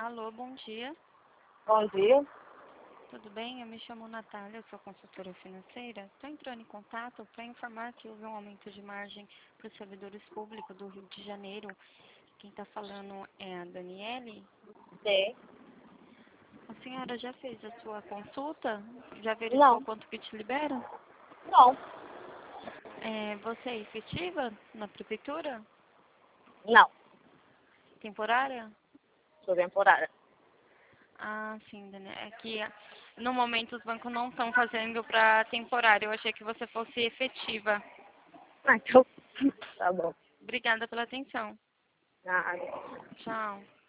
Alô, bom dia. Bom dia. Tudo bem? Eu me chamo Natália, eu sou consultora financeira. Estou entrando em contato para informar que houve um aumento de margem para os servidores públicos do Rio de Janeiro. Quem está falando é a Daniele. Sim. A senhora já fez a sua consulta? Já verificou Não. quanto que te libera? Não. Você é efetiva na prefeitura? Não. Temporária? Sou temporária. Ah, sim, Daniela. É que no momento os bancos não estão fazendo para temporário. Eu achei que você fosse efetiva. Ah, então, tá bom. Obrigada pela atenção. Nada. Tchau.